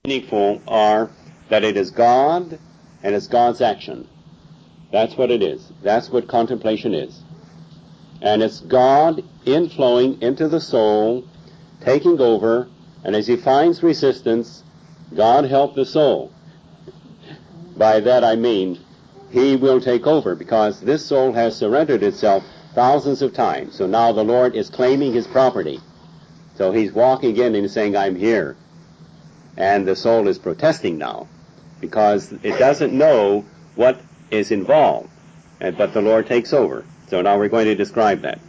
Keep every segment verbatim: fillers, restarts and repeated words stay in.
meaningful are that it is God and it's God's action. That's what it is. That's what contemplation is. And it's God inflowing into the soul, taking over, and as he finds resistance, God help the soul. By that I mean, he will take over, because this soul has surrendered itself thousands of times. So now the Lord is claiming his property. So he's walking in and saying, I'm here. And the soul is protesting now, because it doesn't know what is involved. And, but the Lord takes over. So now we're going to describe that.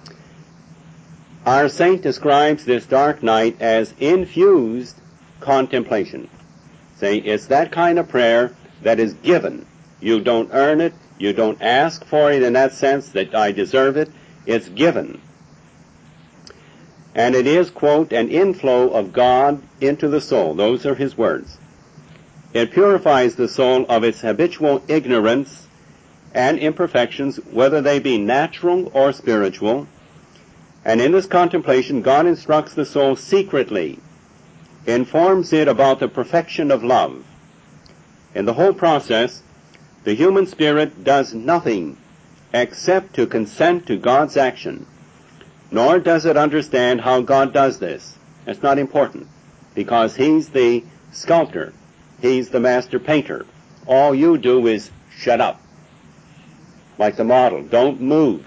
Our saint describes this dark night as infused contemplation. Saying it's that kind of prayer that is given. You don't earn it. You don't ask for it in that sense that I deserve it. It's given. And it is, quote, an inflow of God into the soul. Those are his words. It purifies the soul of its habitual ignorance and imperfections, whether they be natural or spiritual. And in this contemplation, God instructs the soul secretly, informs it about the perfection of love. In the whole process, the human spirit does nothing except to consent to God's action, nor does it understand how God does this. That's not important, because he's the sculptor. He's the master painter. All you do is shut up, like the model. Don't move.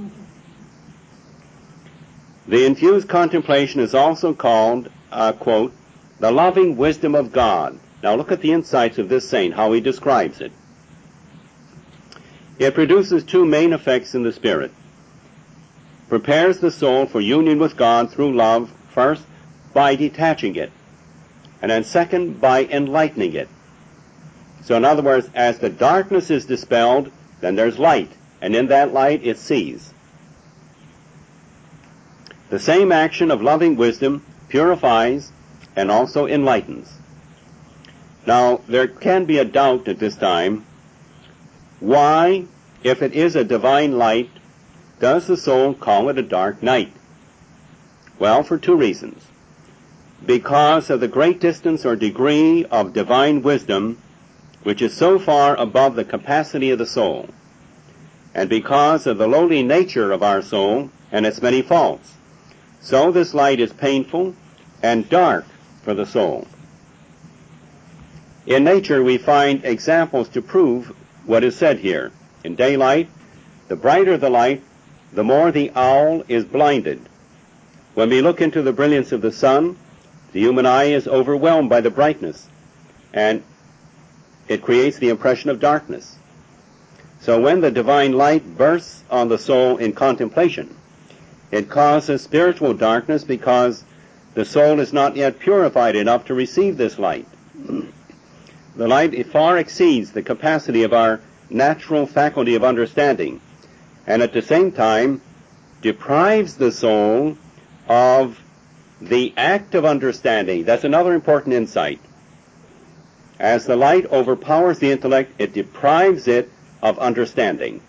The infused contemplation is also called, uh, quote, the loving wisdom of God. Now look at the insights of this saint, how he describes it. It produces two main effects in the spirit. Prepares the soul for union with God through love, first, by detaching it, and then second, by enlightening it. So in other words, as the darkness is dispelled, then there's light, and in that light it sees. The same action of loving wisdom purifies and also enlightens. Now, there can be a doubt at this time. Why, if it is a divine light, does the soul call it a dark night? Well, for two reasons. Because of the great distance or degree of divine wisdom, which is so far above the capacity of the soul, and because of the lowly nature of our soul and its many faults. So this light is painful and dark for the soul. In nature we find examples to prove what is said here. In daylight, the brighter the light, the more the owl is blinded. When we look into the brilliance of the sun, the human eye is overwhelmed by the brightness, and it creates the impression of darkness. So when the divine light bursts on the soul in contemplation, it causes spiritual darkness because the soul is not yet purified enough to receive this light. The light far exceeds the capacity of our natural faculty of understanding, and at the same time deprives the soul of the act of understanding. That's another important insight. As the light overpowers the intellect, it deprives it of understanding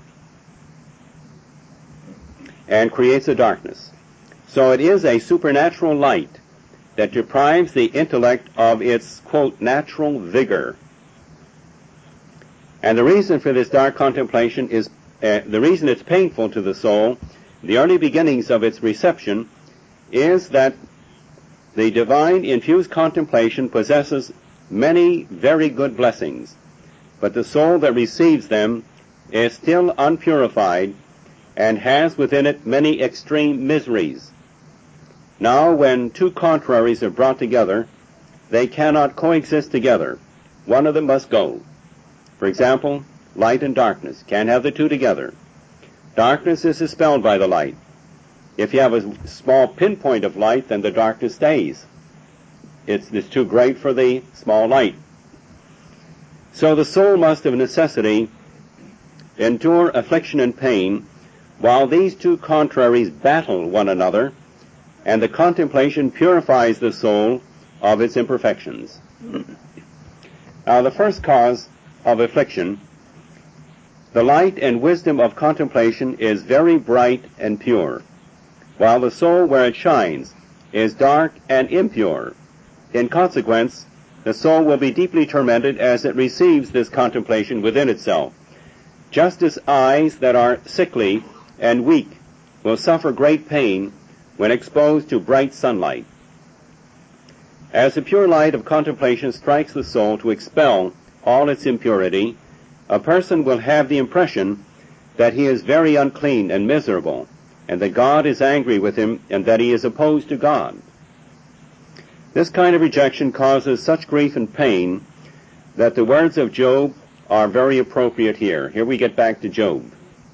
and creates a darkness. So it is a supernatural light that deprives the intellect of its, quote, natural vigor. And the reason for this dark contemplation is, uh, the reason it's painful to the soul, the early beginnings of its reception, is that the divine infused contemplation possesses many very good blessings, but the soul that receives them is still unpurified and has within it many extreme miseries. Now, when two contraries are brought together, they cannot coexist together. One of them must go. For example, light and darkness can't have the two together. Darkness is dispelled by the light. If you have a small pinpoint of light, then the darkness stays. It's, it's too great for the small light. So the soul must of necessity endure affliction and pain while these two contraries battle one another, and the contemplation purifies the soul of its imperfections. Now, the first cause of affliction, the light and wisdom of contemplation is very bright and pure, while the soul where it shines is dark and impure. in consequence, the soul will be deeply tormented as it receives this contemplation within itself, just as eyes that are sickly and weak will suffer great pain when exposed to bright sunlight. As the pure light of contemplation strikes the soul to expel all its impurity, a person will have the impression that he is very unclean and miserable, and that God is angry with him, and that he is opposed to God. This kind of rejection causes such grief and pain that the words of Job are very appropriate here. Here we get back to Job.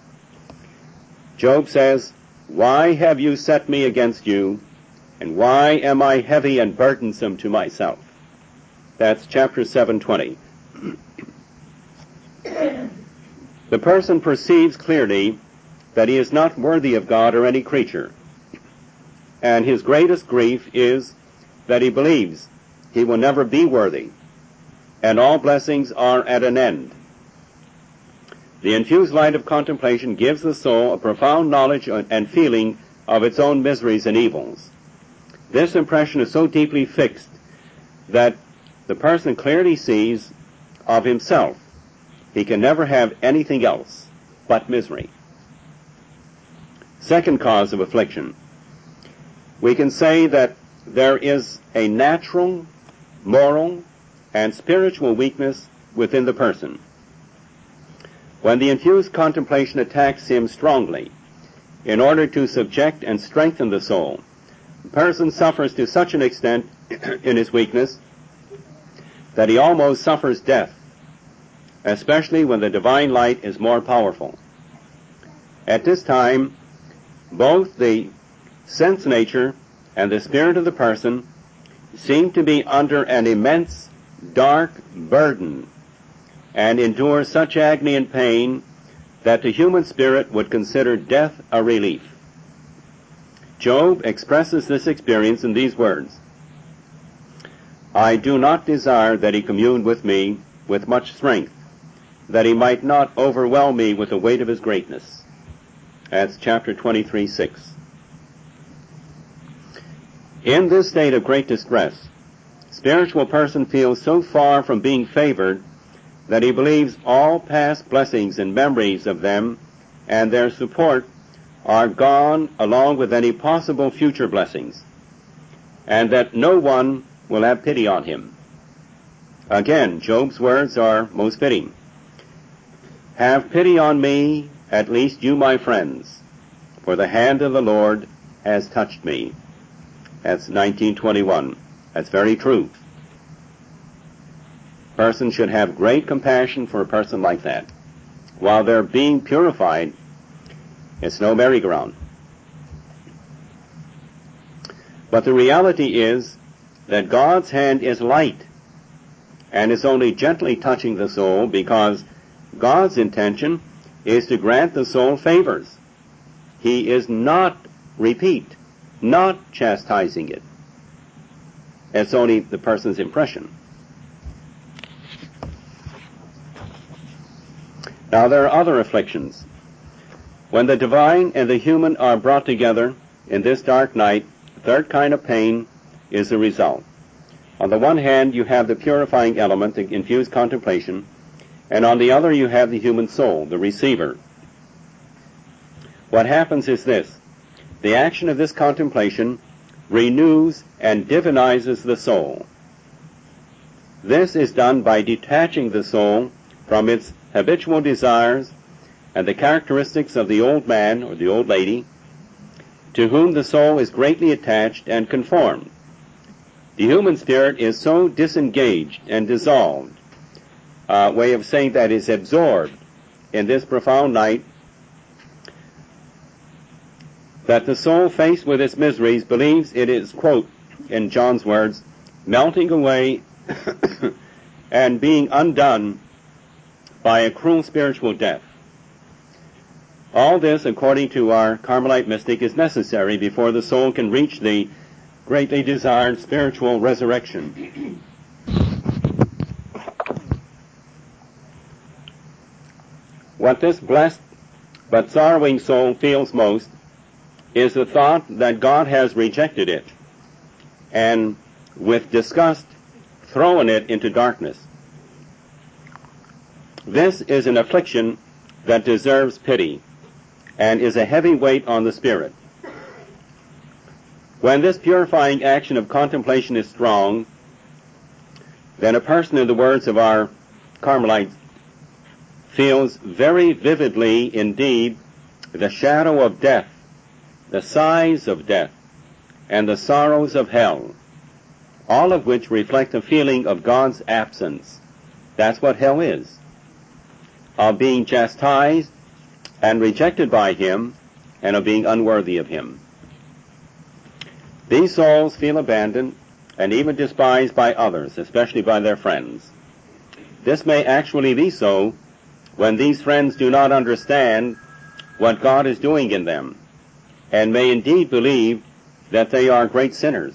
Job says, "Why have you set me against you, and why am I heavy and burdensome to myself?" That's chapter seven twenty. The person perceives clearly that he is not worthy of God or any creature, and his greatest grief is that he believes he will never be worthy, and all blessings are at an end. The infused light of contemplation gives the soul a profound knowledge and feeling of its own miseries and evils. This impression is so deeply fixed that the person clearly sees of himself he can never have anything else but misery. Second cause of affliction. We can say that there is a natural, moral, and spiritual weakness within the person. When the infused contemplation attacks him strongly in order to subject and strengthen the soul, the person suffers to such an extent in his weakness that he almost suffers death, especially when the divine light is more powerful. At this time, both the sense nature and the spirit of the person seem to be under an immense, dark burden, and endure such agony and pain that the human spirit would consider death a relief. Job expresses this experience in these words, "I do not desire that he commune with me with much strength, that he might not overwhelm me with the weight of his greatness." That's chapter twenty-three six. In this state of great distress, spiritual person feels so far from being favored that he believes all past blessings and memories of them and their support are gone along with any possible future blessings, and that no one will have pity on him. Again, Job's words are most fitting. "Have pity on me, at least you my friends, for the hand of the Lord has touched me." That's nineteen twenty-one. That's very true. A person should have great compassion for a person like that. While they're being purified, it's no merry-go-round. But the reality is that God's hand is light and is only gently touching the soul because God's intention is to grant the soul favors. He is not, repeat, not chastising it. It's only the person's impression. Now there are other afflictions. When the divine and the human are brought together in this dark night, the third kind of pain is the result. On the one hand, you have the purifying element, the infused contemplation, and on the other you have the human soul, the receiver. What happens is this. The action of this contemplation renews and divinizes the soul. This is done by detaching the soul from its habitual desires and the characteristics of the old man or the old lady to whom the soul is greatly attached and conformed. The human spirit is so disengaged and dissolved, a uh, way of saying that is absorbed in this profound night, that the soul faced with its miseries believes it is, quote, in John's words, melting away and being undone by a cruel spiritual death. All this, according to our Carmelite mystic, is necessary before the soul can reach the greatly desired spiritual resurrection. What this blessed but sorrowing soul feels most is the thought that God has rejected it and with disgust, throwing it into darkness. This is an affliction that deserves pity and is a heavy weight on the spirit. When this purifying action of contemplation is strong, then a person, in the words of our Carmelites, feels very vividly indeed the shadow of death, the sighs of death, and the sorrows of hell, all of which reflect a feeling of God's absence. That's what hell is, of being chastised and rejected by Him, and of being unworthy of Him. These souls feel abandoned and even despised by others, especially by their friends. This may actually be so when these friends do not understand what God is doing in them, and may indeed believe that they are great sinners.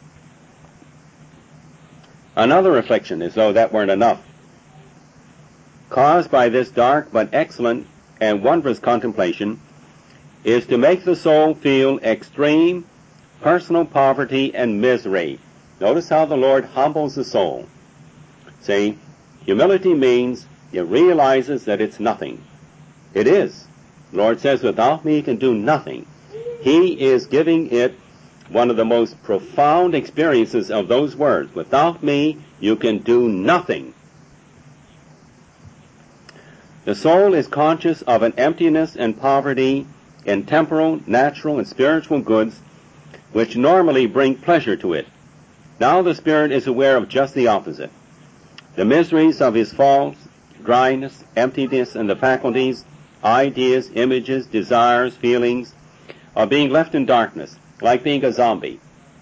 Another affliction, as though that weren't enough, caused by this dark but excellent and wondrous contemplation, is to make the soul feel extreme personal poverty and misery. Notice how the Lord humbles the soul. See, humility means it realizes that it's nothing. It is. The Lord says, without me you can do nothing. He is giving it one of the most profound experiences of those words. Without me you can do nothing. The soul is conscious of an emptiness and poverty in temporal, natural, and spiritual goods which normally bring pleasure to it. Now the spirit is aware of just the opposite. The miseries of his faults, dryness, emptiness in the faculties, ideas, images, desires, feelings, are being left in darkness, like being a zombie.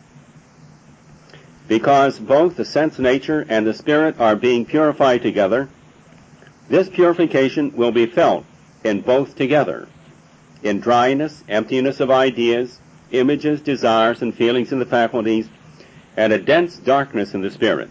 Because both the sense nature and the spirit are being purified together, this purification will be felt in both together, in dryness, emptiness of ideas, images, desires, and feelings in the faculties, and a dense darkness in the spirit.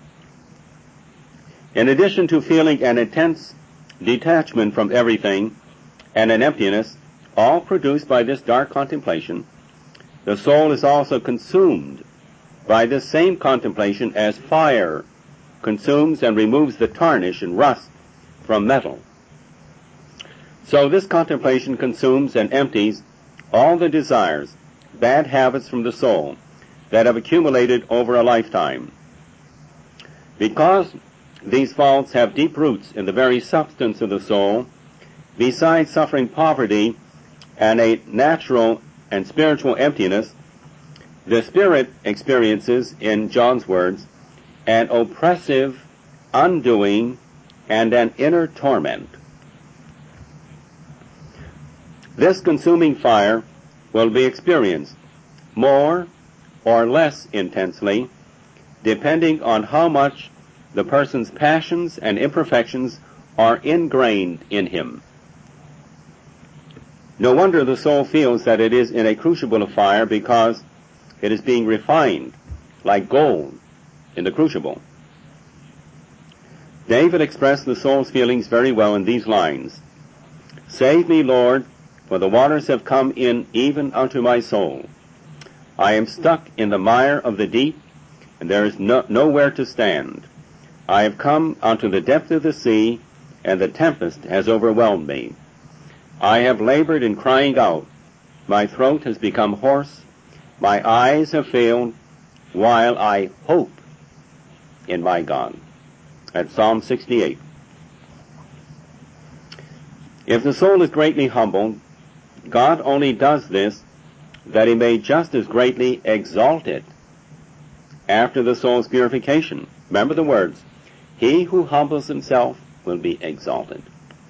In addition to feeling an intense detachment from everything and an emptiness, all produced by this dark contemplation, the soul is also consumed by this same contemplation as fire consumes and removes the tarnish and rust from metal. So this contemplation consumes and empties all the desires, bad habits from the soul that have accumulated over a lifetime. Because these faults have deep roots in the very substance of the soul, besides suffering poverty and a natural and spiritual emptiness, the spirit experiences, in John's words, an oppressive undoing and an inner torment. This consuming fire will be experienced more or less intensely, depending on how much the person's passions and imperfections are ingrained in him. No wonder the soul feels that it is in a crucible of fire, because it is being refined like gold in the crucible. David expressed the soul's feelings very well in these lines: "Save me, Lord, for the waters have come in even unto my soul. I am stuck in the mire of the deep, and there is no, nowhere to stand. I have come unto the depth of the sea, and the tempest has overwhelmed me. I have labored in crying out. My throat has become hoarse. My eyes have failed, while I hope in my God." At Psalm sixty-eight. If the soul is greatly humbled, God only does this that he may just as greatly exalt it after the soul's purification. Remember the words, "He who humbles himself will be exalted."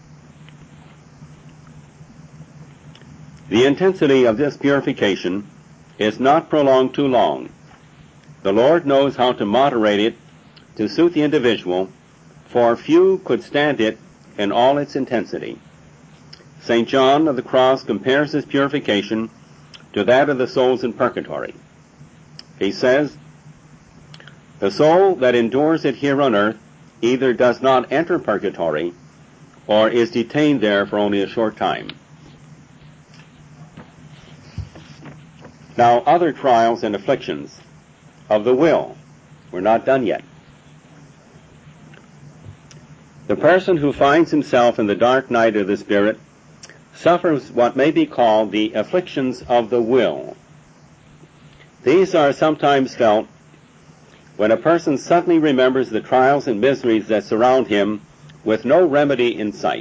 The intensity of this purification is not prolonged too long. The Lord knows how to moderate it to suit the individual, for few could stand it in all its intensity. Saint John of the Cross compares this purification to that of the souls in purgatory. He says, "The soul that endures it here on earth either does not enter purgatory or is detained there for only a short time." Now, other trials and afflictions of the will. We're not done yet. The person who finds himself in the dark night of the Spirit suffers what may be called the afflictions of the will. These are sometimes felt when a person suddenly remembers the trials and miseries that surround him with no remedy in sight.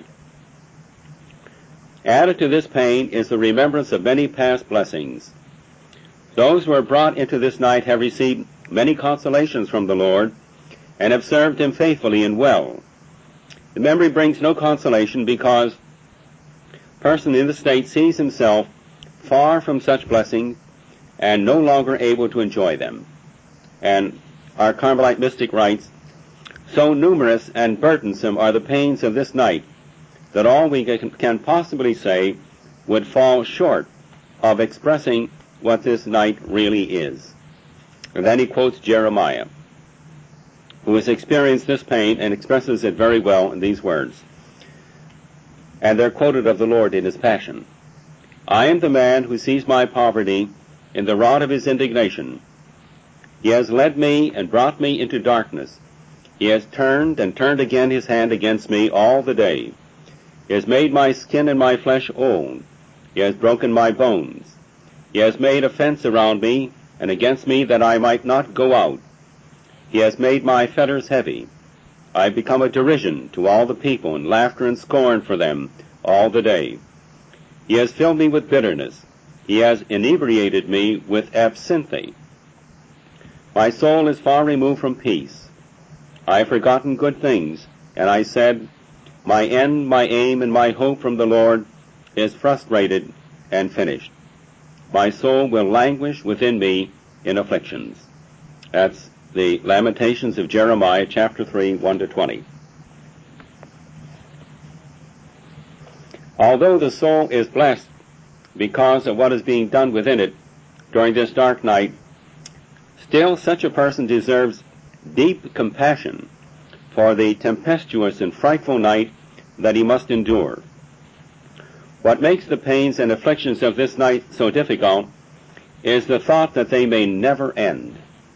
Added to this pain is the remembrance of many past blessings. Those who are brought into this night have received many consolations from the Lord and have served him faithfully and well. The memory brings no consolation because a person in the state sees himself far from such blessings and no longer able to enjoy them. And our Carmelite mystic writes, "So numerous and burdensome are the pains of this night that all we can possibly say would fall short of expressing what this night really is." And then he quotes Jeremiah, who has experienced this pain and expresses it very well in these words. And they're quoted of the Lord in his passion. "I am the man who sees my poverty in the rod of his indignation. He has led me and brought me into darkness. He has turned and turned again his hand against me all the day. He has made my skin and my flesh old. He has broken my bones. He has made a fence around me and against me that I might not go out. He has made my fetters heavy. I have become a derision to all the people, and laughter and scorn for them all the day. He has filled me with bitterness. He has inebriated me with absinthe. My soul is far removed from peace. I have forgotten good things, and I said, my end, my aim, and my hope from the Lord is frustrated and finished. My soul will languish within me in afflictions." That's the Lamentations of Jeremiah, chapter three, one to twenty. Although the soul is blessed because of what is being done within it during this dark night, still such a person deserves deep compassion for the tempestuous and frightful night that he must endure. What makes the pains and afflictions of this night so difficult is the thought that they may never end.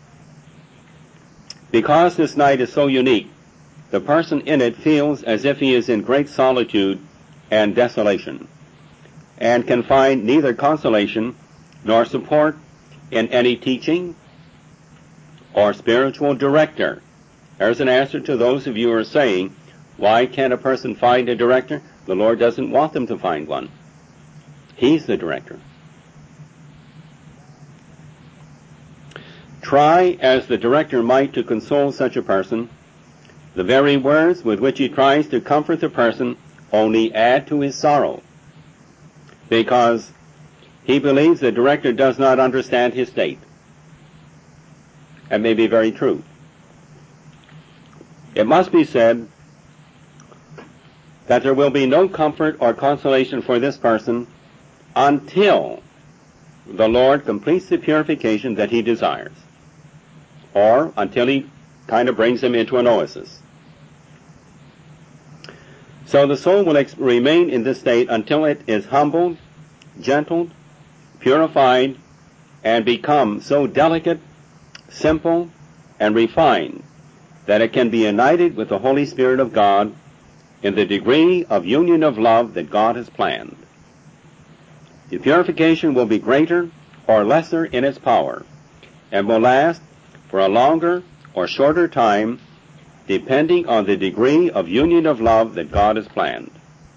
Because this night is so unique, the person in it feels as if he is in great solitude and desolation, and can find neither consolation nor support in any teaching or spiritual director. There's an answer to those of you who are saying, why can't a person find a director? The Lord doesn't want them to find one. He's the director. Try as the director might to console such a person, the very words with which he tries to comfort the person only add to his sorrow, because he believes the director does not understand his state. That may be very true. It must be said that there will be no comfort or consolation for this person until the Lord completes the purification that he desires, or until he kind of brings him into an oasis. So the soul will ex- remain in this state until it is humbled, gentled, purified, and become so delicate, simple, and refined that it can be united with the Holy Spirit of God in the degree of union of love that God has planned. The purification will be greater or lesser in its power, and will last for a longer or shorter time, depending on the degree of union of love that God has planned.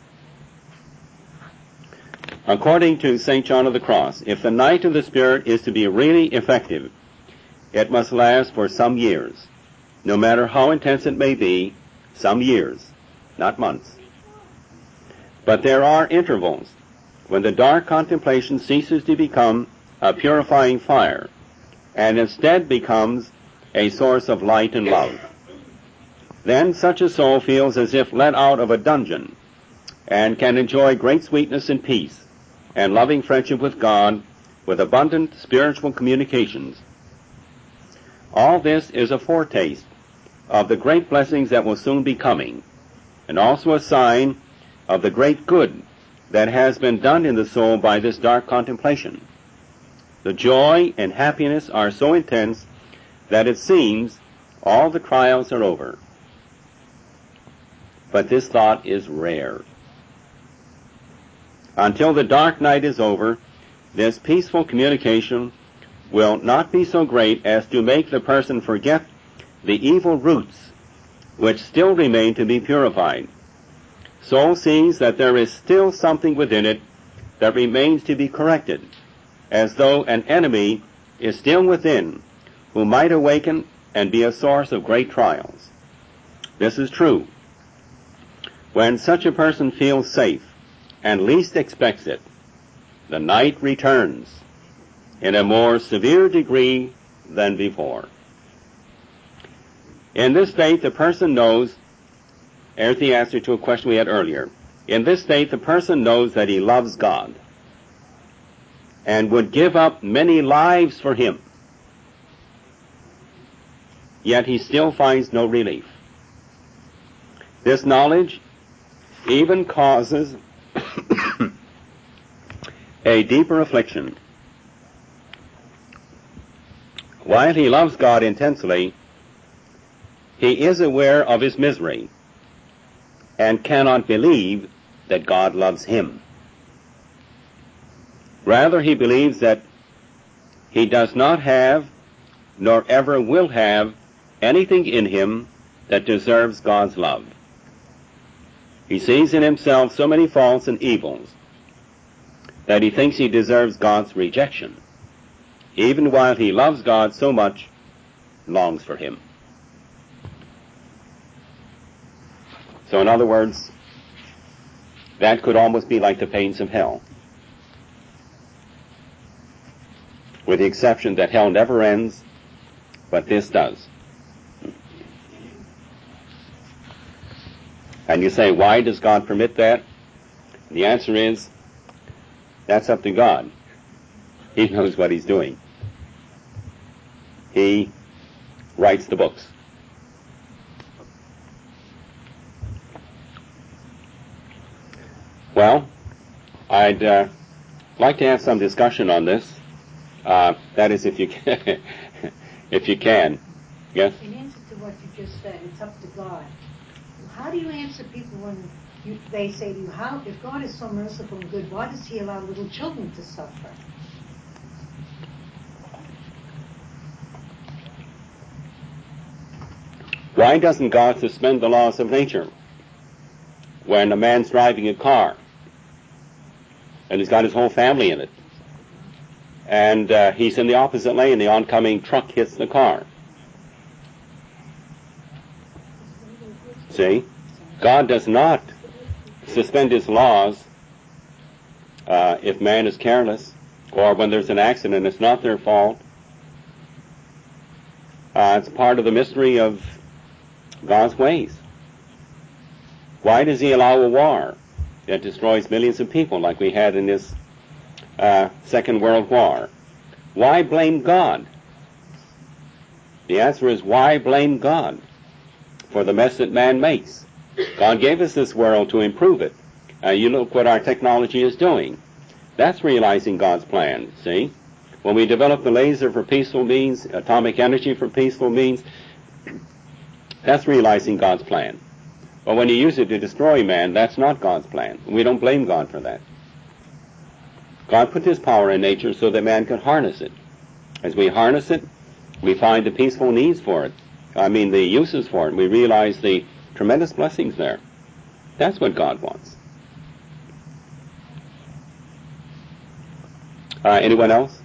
According to Saint John of the Cross, if the night of the Spirit is to be really effective, it must last for some years, no matter how intense it may be, some years, not months. But there are intervals when the dark contemplation ceases to become a purifying fire, and instead becomes a source of light and love. Then such a soul feels as if let out of a dungeon, and can enjoy great sweetness and peace, and loving friendship with God, with abundant spiritual communications. All this is a foretaste of the great blessings that will soon be coming, and also a sign of the great good that has been done in the soul by this dark contemplation. The joy and happiness are so intense that it seems all the trials are over. But this thought is rare. Until the dark night is over, this peaceful communication will not be so great as to make the person forget the evil roots which still remain to be purified. Soul sees that there is still something within it that remains to be corrected, as though an enemy is still within who might awaken and be a source of great trials. This is true. When such a person feels safe and least expects it, the night returns in a more severe degree than before. In this state, the person knows, there's the answer to a question we had earlier. In this state, the person knows that he loves God and would give up many lives for him. Yet he still finds no relief. This knowledge even causes a deeper affliction. While he loves God intensely, he is aware of his misery and cannot believe that God loves him. Rather, he believes that he does not have, nor ever will have, anything in him that deserves God's love. He sees in himself so many faults and evils that he thinks he deserves God's rejection, even while he loves God so much, longs for him. So in other words, that could almost be like the pains of hell, with the exception that hell never ends, but this does. And you say, why does God permit that? The answer is, that's up to God. He knows what he's doing. He writes the books. Well, I'd uh, like to have some discussion on this. Uh, that is, if you can. if you can. Yes? In answer to what you just said, it's up to God. How do you answer people when you, they say to you, "How if God is so merciful and good, why does he allow little children to suffer?" Why doesn't God suspend the laws of nature when a man's driving a car and he's got his whole family in it, and uh, he's in the opposite lane, the oncoming truck hits the car? See? God does not suspend his laws uh, if man is careless, or when there's an accident, it's not their fault. Uh, it's part of the mystery of God's ways. Why does he allow a war that destroys millions of people like we had in this uh, Second World War? Why blame God? The answer is, why blame God for the mess that man makes? God gave us this world to improve it. Uh, you look what our technology is doing. That's realizing God's plan, see? When we develop the laser for peaceful means, atomic energy for peaceful means, that's realizing God's plan. But when you use it to destroy man, that's not God's plan. We don't blame God for that. God put his power in nature so that man could harness it. As we harness it, we find the peaceful needs for it. I mean, the uses for it. We realize the tremendous blessings there. That's what God wants. Uh, anyone else?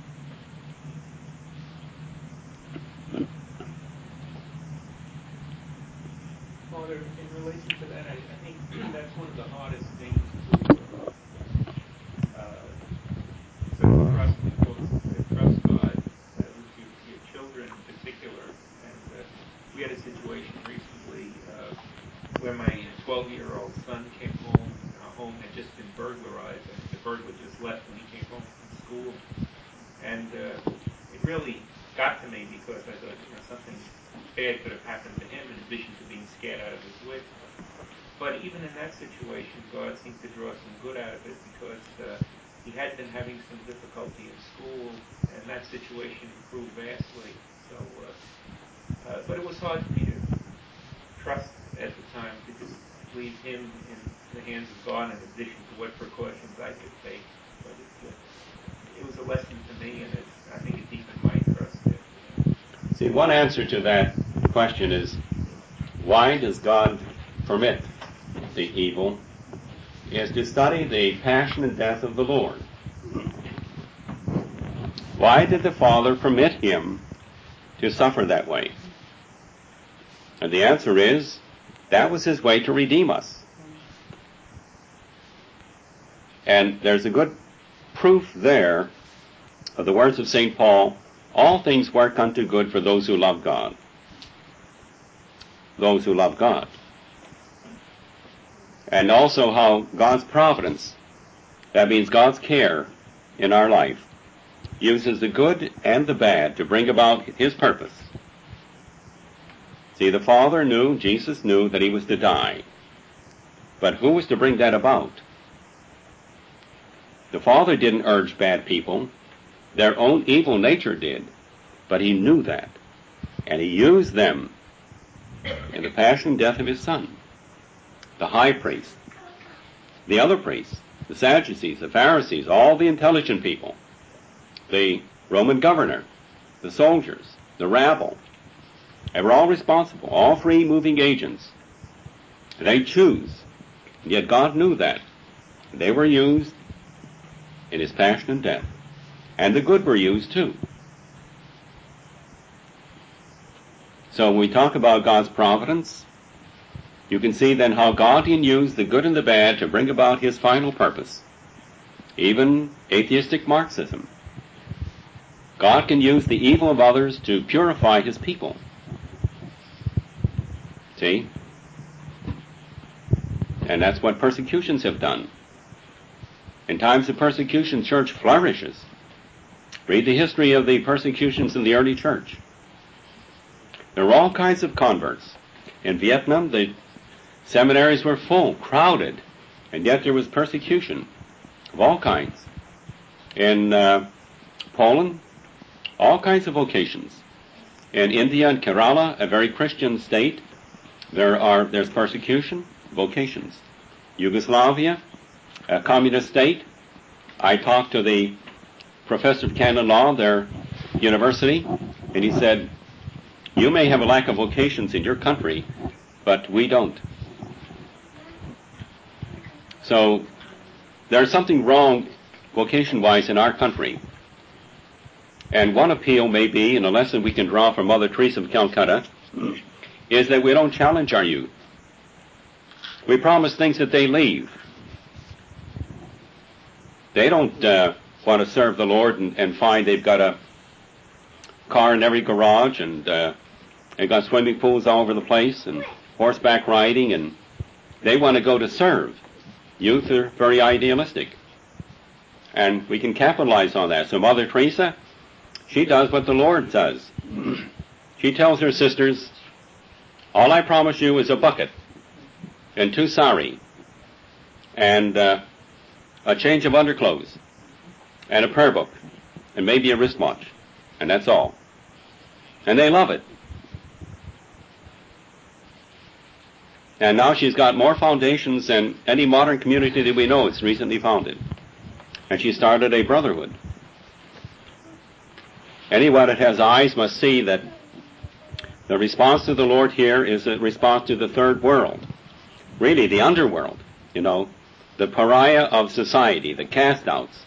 Father, in relation to that, I, I think that's one of the hardest things to, uh, to trust, to trust God uh, with your, your children in particular. And uh, we had a situation recently uh, where my twelve-year-old son came home. Our home had just been burglarized, and the burglar just left when he came home from school. And uh, it really got to me because I thought, you know, something bad could have happened to him in addition to being scared out of his wits. But even in that situation, God seemed to draw some good out of it because uh, he had been having some difficulty in school, and that situation improved vastly. So, uh, uh, but it was hard for me to trust at the time to just leave him in the hands of God in addition to what precautions I could take. But it, uh, it was a lesson to me, and it, I think it deepened my trust after that. See, one answer to that question is, why does God permit the evil? Is to study the passion and death of the Lord. Why did the Father permit him to suffer that way? And the answer is, that was his way to redeem us. And there's a good proof there of the words of Saint Paul, all things work unto good for those who love God. Those who love God. And also how God's providence, that means God's care in our life, uses the good and the bad to bring about his purpose. See, the Father knew, Jesus knew that he was to die. But who was to bring that about? The Father didn't urge bad people. Their own evil nature did. But he knew that. And he used them in the passion and death of his Son. The high priest, the other priests, the Sadducees, the Pharisees, all the intelligent people, the Roman governor, the soldiers, the rabble, they were all responsible, all free moving agents. They choose. Yet God knew that. They were used in his passion and death. And the good were used too. So when we talk about God's providence, you can see then how God can use the good and the bad to bring about his final purpose. Even atheistic Marxism. God can use the evil of others to purify his people. See? And that's what persecutions have done. In times of persecution, church flourishes. Read the history of the persecutions in the early church. There were all kinds of converts. In Vietnam, the seminaries were full, crowded, and yet there was persecution of all kinds. In uh, Poland, all kinds of vocations. In India and Kerala, a very Christian state, there are there's persecution, vocations. Yugoslavia, a communist state. I talked to the professor of canon law, their university, and he said, you may have a lack of vocations in your country, but we don't. So there's something wrong vocation-wise in our country. And one appeal may be, and a lesson we can draw from Mother Teresa of Calcutta, is that we don't challenge our youth. We promise things that they leave. They don't uh, want to serve the Lord and, and find they've got a car in every garage and uh, they've got swimming pools all over the place and horseback riding, and they want to go to serve. Youth are very idealistic. And we can capitalize on that. So Mother Teresa, she does what the Lord does. She tells her sisters, all I promise you is a bucket and two sari and uh, a change of underclothes and a prayer book and maybe a wristwatch, and that's all. And they love it. And now she's got more foundations than any modern community that we know. It's recently founded. And she started a brotherhood. Anyone that has eyes must see that the response to the Lord here is a response to the third world. Really, the underworld, you know, the pariah of society, the cast-outs.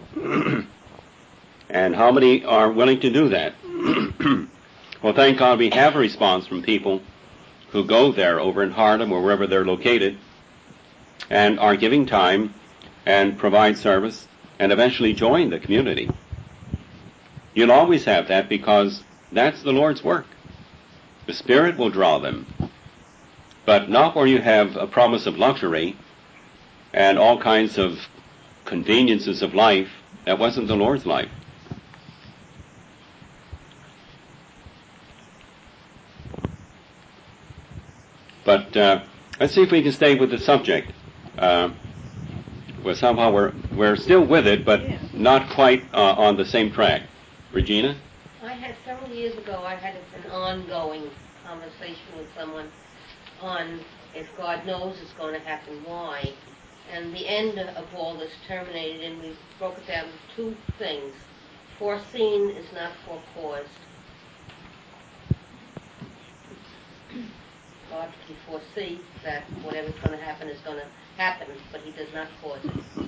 And how many are willing to do that? Well, thank God we have a response from people who go there over in Harlem or wherever they're located and are giving time and provide service and eventually join the community. You'll always have that because that's the Lord's work. The Spirit will draw them, but not where you have a promise of luxury and all kinds of conveniences of life. That wasn't the Lord's life. But uh, let's see if we can stay with the subject. Uh, well, somehow we're we're still with it, but Yeah. not quite uh, on the same track. Regina? I I had, several years ago, I had an ongoing conversation with someone on if God knows it's going to happen, why? And the end of all this terminated, and we broke it down to two things. Foreseen is not forecaused. God can foresee that whatever's going to happen is going to happen, but he does not cause it.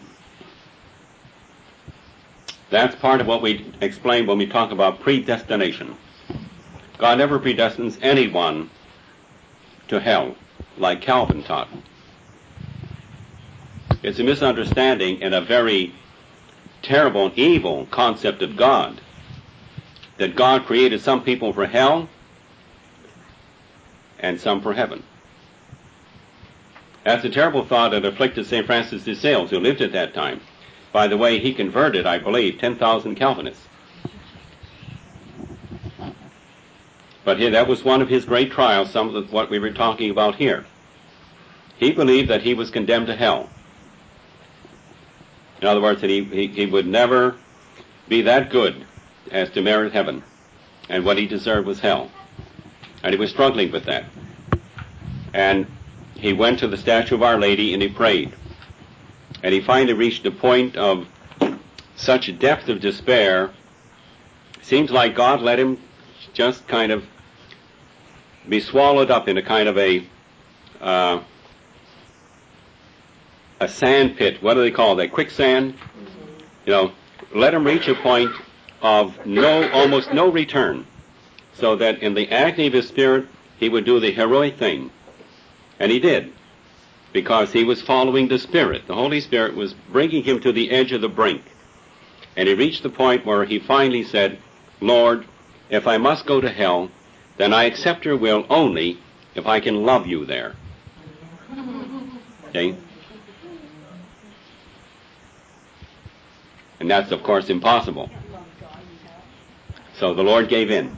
That's part of what we explain when we talk about predestination. God never predestines anyone to hell, like Calvin taught. It's a misunderstanding and a very terrible and evil concept of God, that God created some people for hell and some for heaven. That's a terrible thought that afflicted Saint Francis de Sales, who lived at that time. By the way, he converted, I believe, ten thousand Calvinists. But here, that was one of his great trials, some of what we were talking about here. He believed that he was condemned to hell. In other words, that he, he, he would never be that good as to merit heaven, and what he deserved was hell. And he was struggling with that. And he went to the statue of Our Lady and he prayed. And he finally reached a point of such depth of despair, seems like God let him just kind of be swallowed up in a kind of a uh, a sand pit. What do they call that? Quicksand? You know, let him reach a point of no, almost no return, so that in the agony of his spirit he would do the heroic thing. And he did, because he was following the Spirit. The Holy Spirit was bringing him to the edge of the brink. And he reached the point where he finally said, Lord, if I must go to hell, then I accept your will only if I can love you there. Okay? And that's, of course, impossible. So the Lord gave in.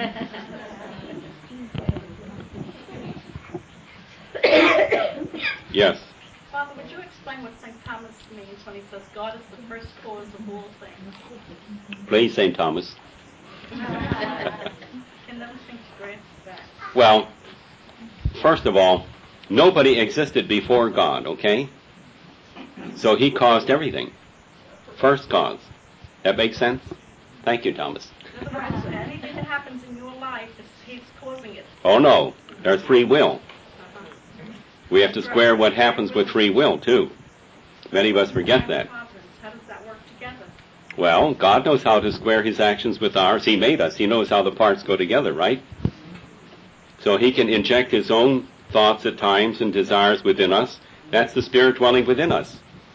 Yes. Father, would you explain what Saint Thomas means when he says God is the first cause of all things? Please, Saint Thomas. Can never seem to grasp that. Well, first of all, nobody existed before God, okay? So he caused everything. First cause. That makes sense? Thank you, Thomas. In other words, anything that happens in your life, is he's causing it. Oh, no. There's free will. We have to square what happens with free will, too. Many of us forget that. How does that work together? Well, God knows how to square his actions with ours. He made us. He knows how the parts go together, right? So he can inject his own thoughts at times and desires within us. That's the Spirit dwelling within us.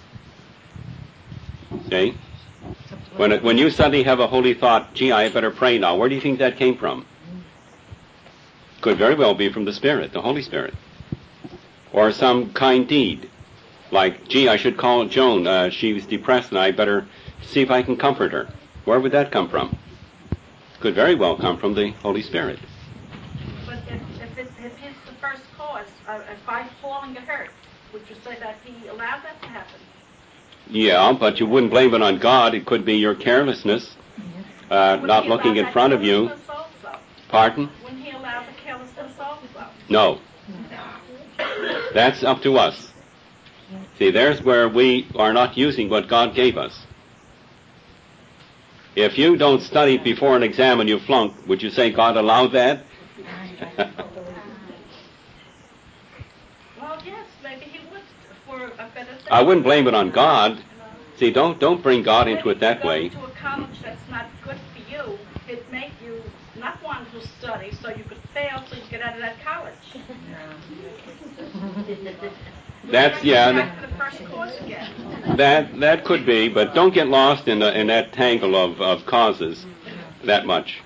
See? When, it, when you suddenly have a holy thought, gee, I better pray now, where do you think that came from? Could very well be from the Spirit, the Holy Spirit. Or some kind deed, like, gee, I should call Joan. Uh, she was depressed, and I better see if I can comfort her. Where would that come from? Could very well come from the Holy Spirit. But if, if, it, if he's the first cause, uh, if I fall and get hurt, would you say that he allowed that to happen? Yeah, but you wouldn't blame it on God. It could be your carelessness, uh, not looking in front of you. Also? Pardon? Wouldn't he allow the carelessness also? No. That's up to us. See, there's where we are not using what God gave us. If you don't study before an exam and you flunk, would you say God allowed that? Well, yes, maybe he would for a better thing. I wouldn't blame it on God. See, don't don't bring God into it that way. If you go to a college that's not good for you, it'd make you not want to study so you could fail so you get out of that college. That's, yeah, back to the first course again. that that could be, but don't get lost in, the, in that tangle of, of causes that much.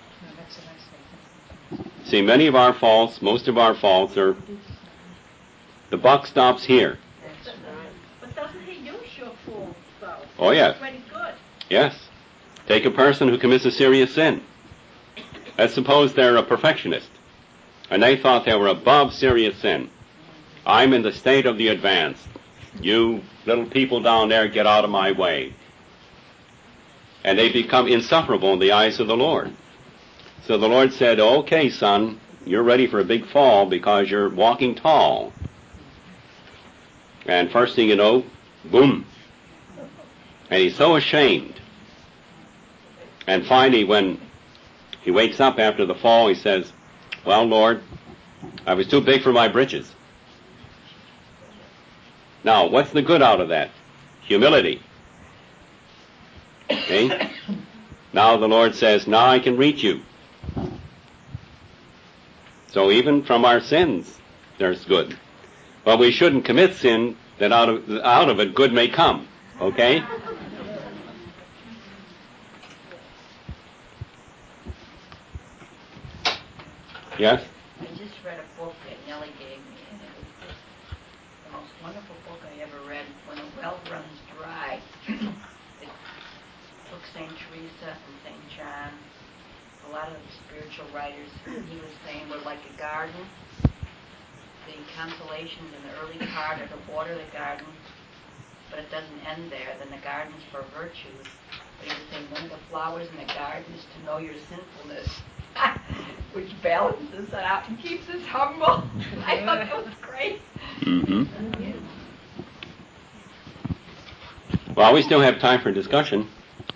See, many of our faults, most of our faults are, the buck stops here. But doesn't he use your faults, though? Oh, yes. It's pretty good. Yes. Take a person who commits a serious sin. Let's suppose they're a perfectionist, and they thought they were above serious sin. I'm in the state of the advanced. You little people down there, get out of my way. And they become insufferable in the eyes of the Lord. So the Lord said, okay, son, you're ready for a big fall because you're walking tall. And first thing you know, boom. And he's so ashamed. And finally, when he wakes up after the fall, he says, well, Lord, I was too big for my britches. Now, what's the good out of that? Humility. Okay? Now the Lord says, now I can reach you. So even from our sins, there's good. But we shouldn't commit sin that out of, out of it good may come. Okay? Yes? I just read a book that Nellie gave me, and it was just the most wonderful book I ever read. When a well runs dry, it took Saint Teresa and Saint John, a lot of the spiritual writers, he was saying we're like a garden. The consolations in the early part are to water the garden, but it doesn't end there. Then the garden's for virtues. But he was saying one of the flowers in the garden is to know your sinfulness, which balances it out and keeps us humble. I thought that was great. Mm-hmm. Well, we still have time for discussion.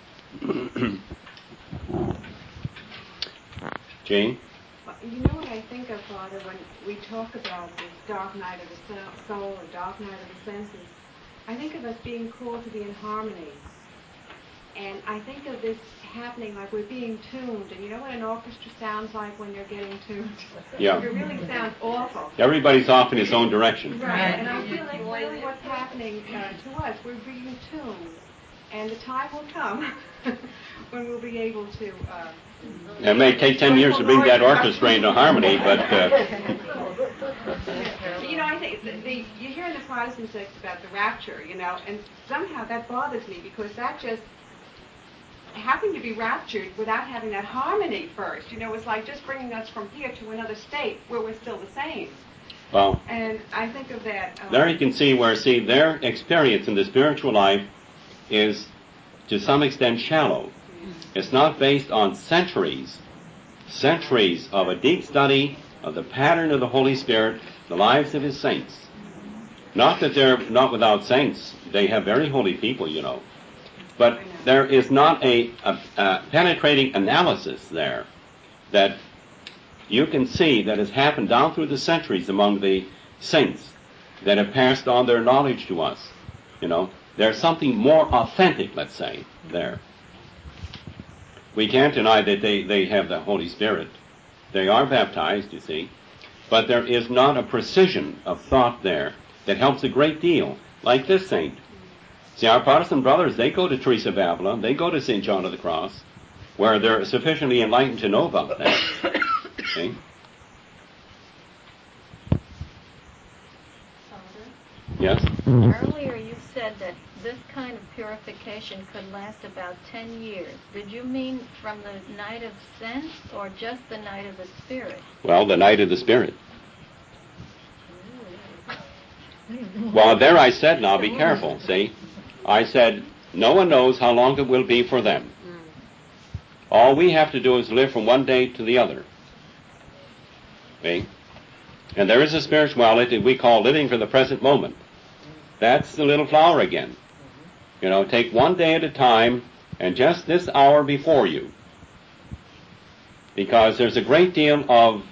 Jane? You know what I think of, Father, when we talk about this dark night of the soul or dark night of the senses? I think of us being called to be in harmony. And I think of this happening like we're being tuned. And you know what an orchestra sounds like when you're getting tuned? Yeah. It really sounds awful. Everybody's off in his own direction. Right. And I feel like really what's happening uh, to us, we're being tuned. And the time will come when we'll be able to... Uh, it may take ten years to bring that orchestra into harmony, but... Uh, you know, I think the, the, you hear in the Protestant sects about the rapture, you know, and somehow that bothers me because that just... How can you be raptured without having that harmony first? You know, it's like just bringing us from here to another state where we're still the same. Well, and I think of that... Um, there you can see where, see, their experience in the spiritual life is to some extent shallow. It's not based on centuries, centuries of a deep study of the pattern of the Holy Spirit, the lives of His saints. Not that they're not without saints. They have very holy people, you know. But there is not a, a, a penetrating analysis there that you can see that has happened down through the centuries among the saints that have passed on their knowledge to us, you know. There's something more authentic, let's say, there. We can't deny that they, they have the Holy Spirit. They are baptized, you see. But there is not a precision of thought there that helps a great deal, like this saint. See, our Protestant brothers, they go to Teresa of Avila, they go to Saint John of the Cross, where they're sufficiently enlightened to know about that. Okay? Yes? Earlier you said that this kind of purification could last about ten years. Did you mean from the night of sense or just the night of the spirit? Well, the night of the spirit. Well, there I said, now be careful, see? I said, no one knows how long it will be for them. All we have to do is live from one day to the other. See? And there is a spirituality we call living for the present moment. That's the little flower again. You know, take one day at a time and just this hour before you. Because there's a great deal of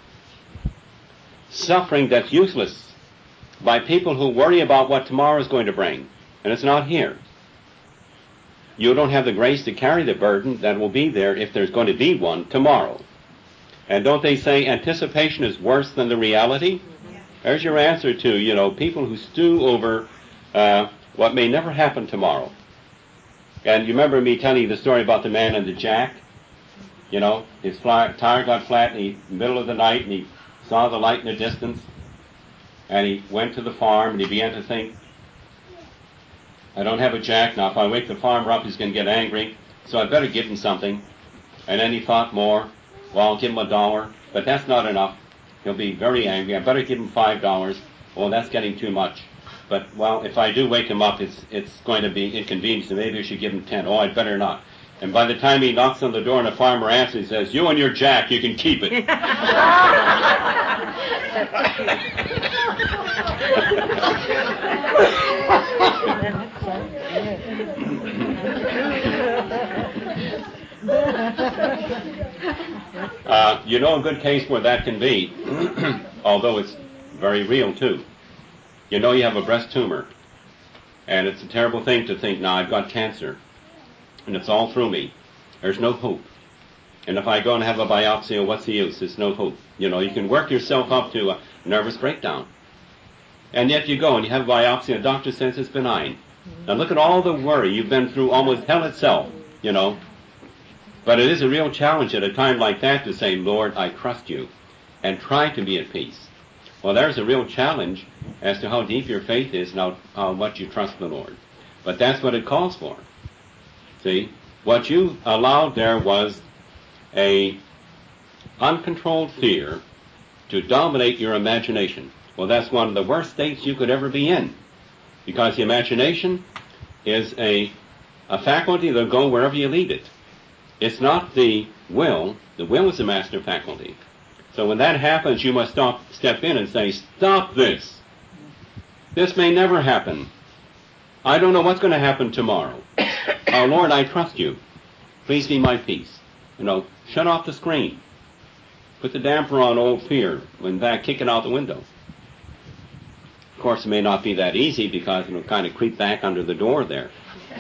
suffering that's useless by people who worry about what tomorrow is going to bring. And it's not here. You don't have the grace to carry the burden that will be there if there's going to be one tomorrow. And don't they say anticipation is worse than the reality? There's your answer to, you know, people who stew over uh, what may never happen tomorrow. And you remember me telling you the story about the man and the jack? You know, his fly, tire got flat in the middle of the night and he saw the light in the distance. And he went to the farm and he began to think, I don't have a jack now. If I wake the farmer up, he's going to get angry. So I'd better give him something. And then he thought more. Well, I'll give him a dollar. But that's not enough. He'll be very angry. I better give him five dollars. Well, that's getting too much. But, well, if I do wake him up, it's it's going to be inconvenient. So maybe I should give him ten. Oh, I'd better not. And by the time he knocks on the door and the farmer answers, he says, "You and your jack, you can keep it." uh, you know a good case where that can be, although it's very real too. You know you have a breast tumor, and it's a terrible thing to think, now I've got cancer, and it's all through me. There's no hope. And if I go and have a biopsy, what's the use? There's no hope. You know, you can work yourself up to a nervous breakdown. And yet you go and you have a biopsy, and the doctor says it's benign. Now look at all the worry. You've been through almost hell itself, you know. But it is a real challenge at a time like that to say, "Lord, I trust you," and try to be at peace. Well, there's a real challenge as to how deep your faith is and how, how much you trust the Lord. But that's what it calls for. See, what you allowed there was a uncontrolled fear to dominate your imagination. Well, that's one of the worst states you could ever be in, because the imagination is a, a faculty that'll go wherever you lead it. It's not the will. The will is the master faculty. So when that happens, you must stop, step in and say, "Stop this. This may never happen. I don't know what's going to happen tomorrow. Oh, Lord, I trust you. Please be my peace." You know, shut off the screen. Put the damper on old fear. In fact, kick it out the window. Of course, it may not be that easy because it'll kind of creep back under the door there.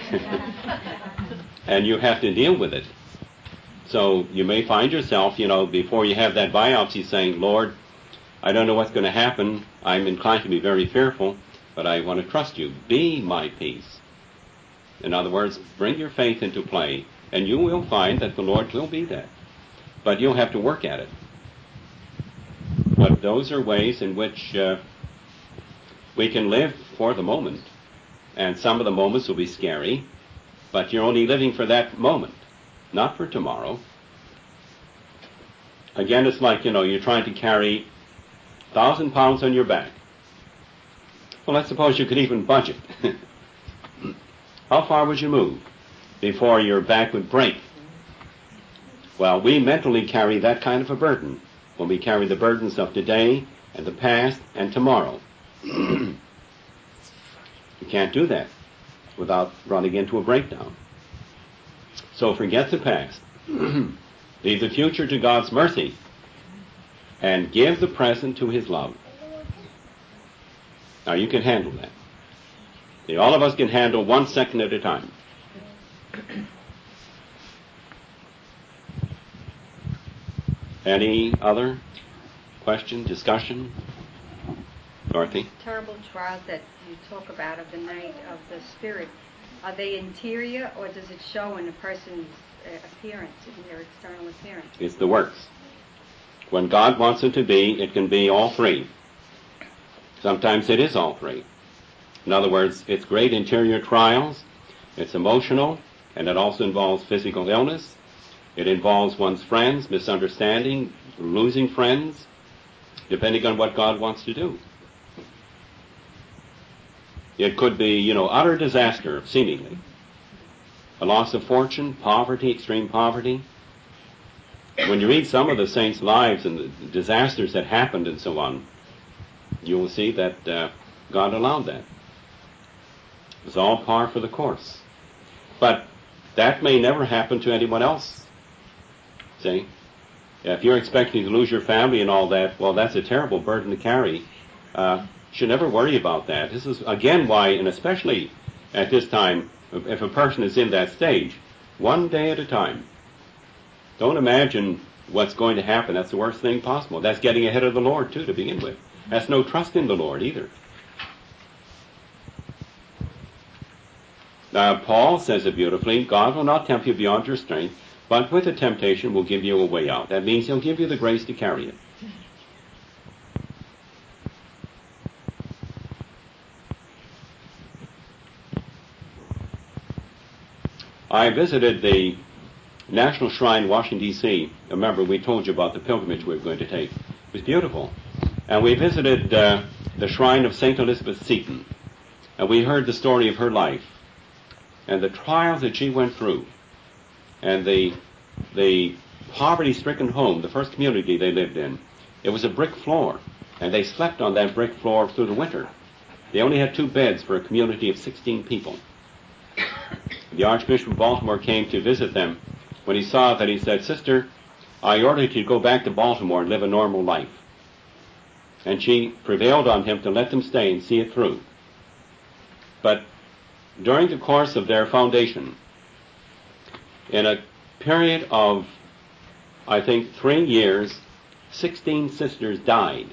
And you have to deal with it. So you may find yourself, you know, before you have that biopsy saying, "Lord, I don't know what's going to happen. I'm inclined to be very fearful, but I want to trust you. Be my peace." In other words, bring your faith into play, and you will find that the Lord will be there. But you'll have to work at it. But those are ways in which uh, we can live for the moment. And some of the moments will be scary, but you're only living for that moment, not for tomorrow. Again, it's like, you know, you're trying to carry a thousand pounds on your back. Well, let's suppose you could even budget. How far would you move before your back would break? Well, we mentally carry that kind of a burden when we carry the burdens of today and the past and tomorrow. You can't do that without running into a breakdown. So forget the past. Leave the future to God's mercy and give the present to His love. Now you can handle that. See, all of us can handle one second at a time. Any other question, discussion? Dorothy? Terrible trials that you talk about of the night of the spirit, are they interior, or does it show in a person's uh, appearance, in their external appearance? It's the works. When God wants it to be, it can be all three. Sometimes it is all three. In other words, it's great interior trials, it's emotional, and it also involves physical illness. It involves one's friends, misunderstanding, losing friends, depending on what God wants to do. It could be, you know, utter disaster, seemingly. A loss of fortune, poverty, extreme poverty. When you read some of the saints' lives and the disasters that happened and so on, you will see that uh, God allowed that. It was all par for the course. But that may never happen to anyone else. See? If you're expecting to lose your family and all that, well, that's a terrible burden to carry. Uh, should never worry about that. This is, again, why, and especially at this time, if a person is in that stage, one day at a time. Don't imagine what's going to happen. That's the worst thing possible. That's getting ahead of the Lord, too, to begin with. That's no trust in the Lord, either. Now, Paul says it beautifully, God will not tempt you beyond your strength, but with the temptation will give you a way out. That means He'll give you the grace to carry it. I visited the National Shrine in Washington, D C Remember, we told you about the pilgrimage we were going to take. It was beautiful. And we visited uh, the shrine of Saint Elizabeth Seton. And we heard the story of her life and the trials that she went through. And the, the poverty-stricken home, the first community they lived in, it was a brick floor, and they slept on that brick floor through the winter. They only had two beds for a community of sixteen people. The Archbishop of Baltimore came to visit them. When he saw that, he said, "Sister, I order you to go back to Baltimore and live a normal life." And she prevailed on him to let them stay and see it through. But during the course of their foundation, in a period of, I think, three years, sixteen sisters died.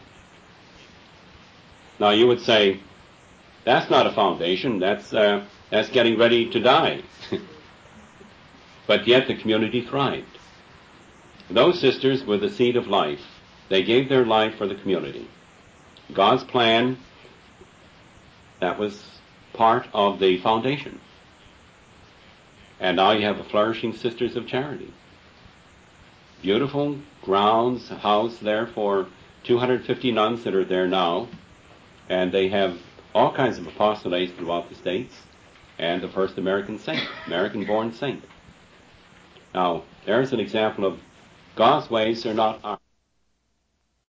Now you would say, that's not a foundation, that's, uh, that's getting ready to die. But yet the community thrived. Those sisters were the seed of life. They gave their life for the community. God's plan, that was part of the foundation. And now you have a flourishing Sisters of Charity. Beautiful grounds, a house there for two hundred fifty nuns that are there now. And they have all kinds of apostolates throughout the States, and the first American saint, American-born saint. Now, there's an example of God's ways are not ours.